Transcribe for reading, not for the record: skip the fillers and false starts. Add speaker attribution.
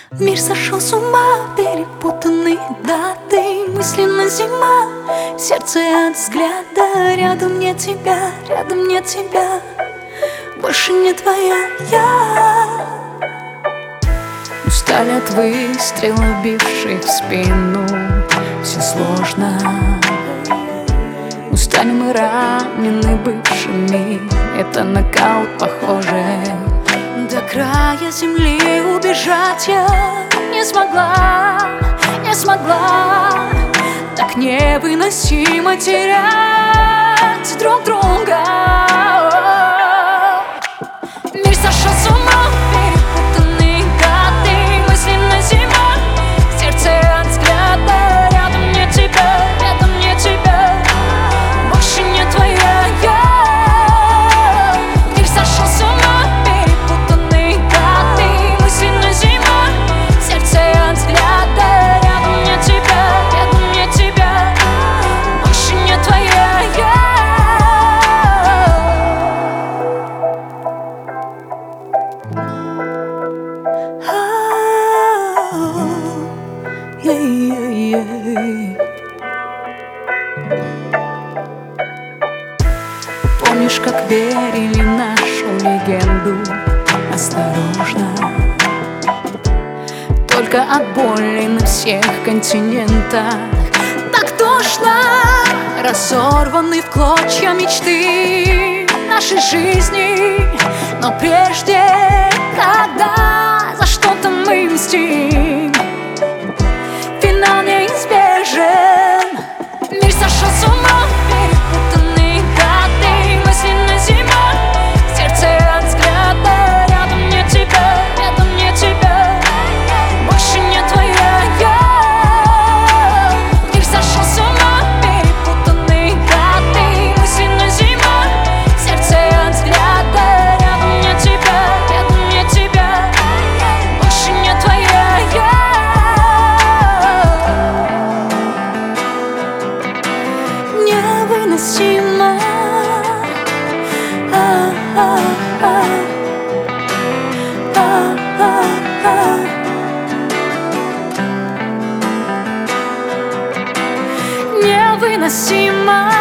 Speaker 1: Мир сошел с ума, перепутанные даты, мысленно зима, сердце от взгляда. Рядом нет тебя, рядом нет тебя, больше не твоя я. Устали от выстрелов, бивших в спину, все сложно. Устали мы, ранены бывшими, это нокаут похоже. До края земли убежать я не смогла, не смогла. Так невыносимо терять друг друга. Мир сошел с ума, перепутанные даты, мысленно зима, сердце от взгляда. Рядом нет тебя, рядом нет тебя, больше не твоя я. Мир сошел с ума, перепутанные даты, мысленно зима, сердце от взгляда. Рядом нет тебя, рядом нет тебя, больше не твоя я. Помнишь, как верили нашу легенду? Осторожно, только от боли на всех континентах. Так тошно, разорваны в клочья мечты нашей жизни. Но прежде, когда за что-то мы мстим, финал неизбежен. Мир сошел с ума, перепутанные даты, мысленно зима, сердце от взгляда. Рядом нет тебя, рядом нет тебя, больше не твоя я. Мир сошел с ума, перепутанные даты, мысленно зима, сердце от взгляда. Рядом нет тебя, рядом нет тебя, больше не твоя я. Невыносимо, невыносимо.